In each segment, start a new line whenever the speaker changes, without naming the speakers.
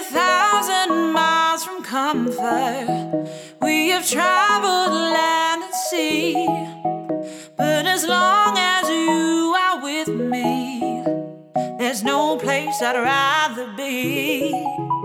1,000 miles from comfort, we have traveled land and sea. But as long as you are with me, there's no place I'd rather be.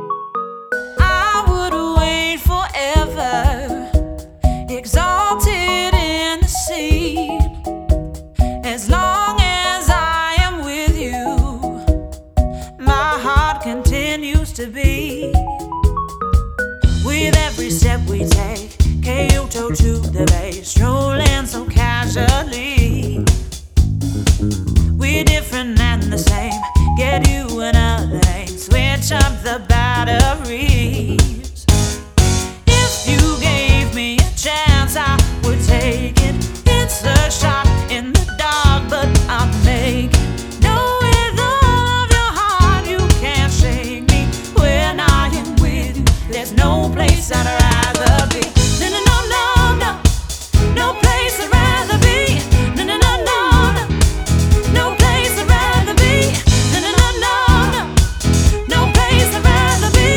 I would wait forever, exalted in the sea. As long as I am with you, my heart continues to beat. With every step we take, Kyoto to the bay, strolling so casually. We're different and the same, get you another name, switch up the batteries. If you gave me a chance, I would take it. It's a shot in the dark, but I'll make it. Know with all of your heart you can't shake me. When I am with you, there's no place I'd rather be. No, no, no, no, no, no place I'd rather be. No, no, no, no, no, no place I'd rather be. No, no, no, no, no, no place I'd rather be.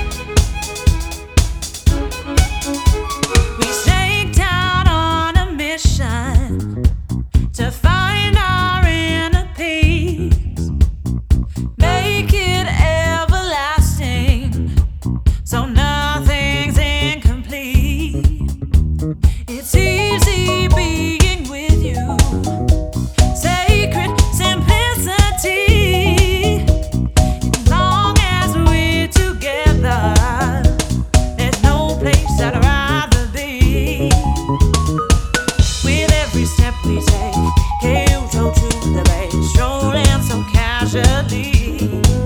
We stake down on a mission to find our inner peace, make it everlasting, so nothing's incomplete. It's easy being with you, sacred simplicity. As long as we're together, there's no place I'd rather be. With every step we take, Kyoto to the bay, strolling so casually.